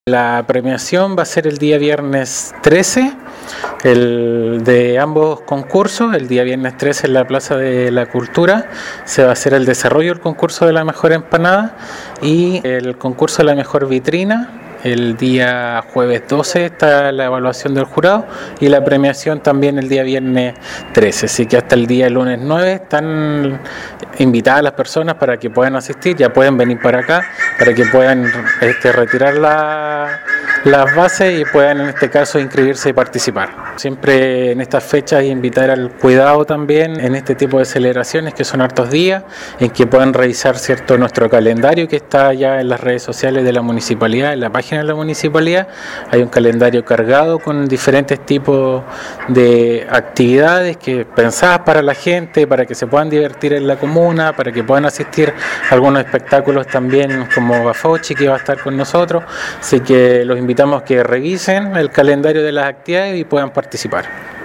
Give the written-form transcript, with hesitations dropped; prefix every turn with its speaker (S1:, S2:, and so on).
S1: La premiación va a ser el día viernes 13, el de ambos concursos. El día viernes 13 en la Plaza de la Cultura se va a hacer el desarrollo del concurso de la mejor empanada y el concurso de la mejor vitrina. El día jueves 12 está la evaluación del jurado y la premiación también el día viernes 13. Así que hasta el día lunes 9 están invitadas las personas para que puedan asistir, ya pueden venir para acá, para que puedan retirar las bases y puedan en este caso inscribirse y participar. Siempre en estas fechas invitar al cuidado también en este tipo de celebraciones que son hartos días, en que puedan revisar nuestro calendario que está ya en las redes sociales de la municipalidad, en la página de la municipalidad. Hay un calendario cargado con diferentes tipos de actividades que pensadas para la gente, para que se puedan divertir en la comuna, para que puedan asistir a algunos espectáculos también como Bafochi, que va a estar con nosotros. Así que los invitamos a que revisen el calendario de las actividades y puedan participar.